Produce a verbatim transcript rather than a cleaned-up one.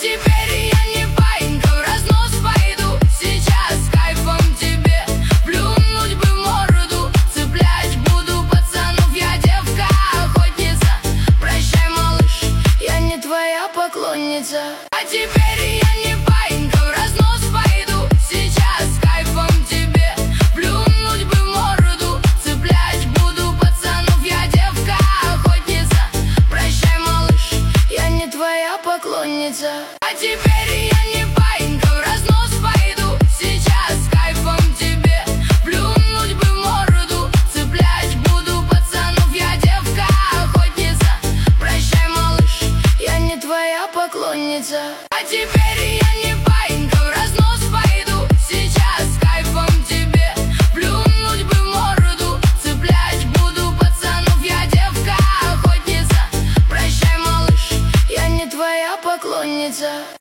теперь я не паинька, в разнос пойду. Сейчас с кайфом тебе плюнуть бы в морду. Цеплять буду пацанов, я девка охотница. Прощай, малыш, я не твоя поклонница. А теперь я не паинька, в разнос пойду. Сейчас с кайфом тебе плюнуть бы в морду. Цеплять буду пацанов, я девка охотница. Прощай, малыш, я не твоя поклонница. А теперь я не паинька, в разнос пойду. Сейчас с кайфом тебе плюнуть бы в морду. Цеплять буду пацанов, я девка охотница. Прощай, малыш, я не твоя поклонница. А теперь я не паинька, в разнос пойду. Сейчас с кайфом тебе плюнуть бы в морду. Цеплять буду пацанов, я девка охотница. Прощай, малыш, я не твоя поклонница.